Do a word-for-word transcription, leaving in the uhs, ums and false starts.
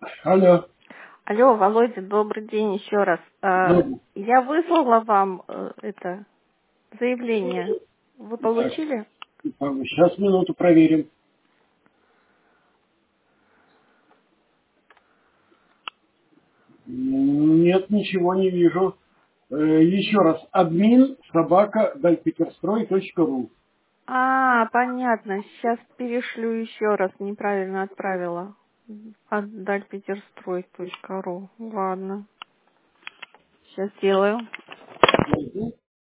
Алло. Алло, Володя, добрый день еще раз. А, Ну, Я выслала вам э, это заявление. Вы так, получили? сейчас минуту проверим. Нет, ничего не вижу. Э, Еще раз. Админ собака дальпетерстрой точка ру. А, понятно. Сейчас перешлю еще раз. Неправильно отправила. Отдальпетерстрой точка ру. Ладно. Сейчас сделаю. Мгм.